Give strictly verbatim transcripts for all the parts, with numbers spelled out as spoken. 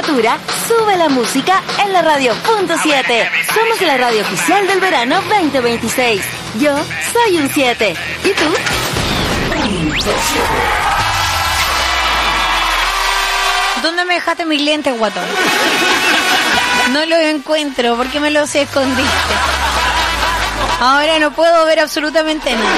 temperatura, sube la música en la radio punto siete. Somos la radio oficial del verano veinte veintiséis. Yo soy un siete. ¿Y tú? ¿Dónde me dejaste mis lentes, guatón? No los encuentro. ¿Por qué me los escondiste? Ahora no puedo ver absolutamente nada.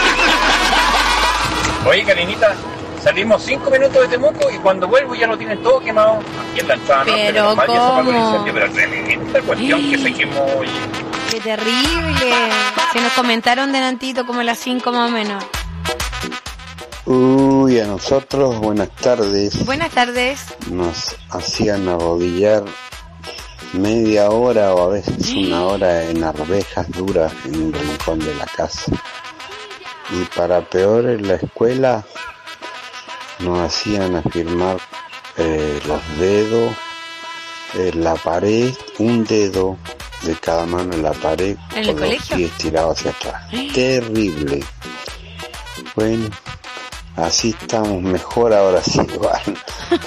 Oye, Karinita, salimos cinco minutos de Temuco y cuando vuelvo ya lo tienen todo quemado. Aquí en la entrada norte, Pero menos mal, ya se apagó el ¿cómo? incendio, pero tremenda cuestión que se quemó. Oye. ¡Qué terrible! Se nos comentaron delantito como a las cinco más o menos. Uy, a nosotros, buenas tardes. Buenas tardes. Nos hacían arrodillar media hora o a veces una hora en arvejas duras en un rincón de la casa. Y para peor, en la escuela nos hacían afirmar eh, los dedos en la pared, un dedo de cada mano en la pared, ¿En el con los colegio? pies tirados hacia atrás. Terrible. Bueno, así estamos mejor ahora sí, igual.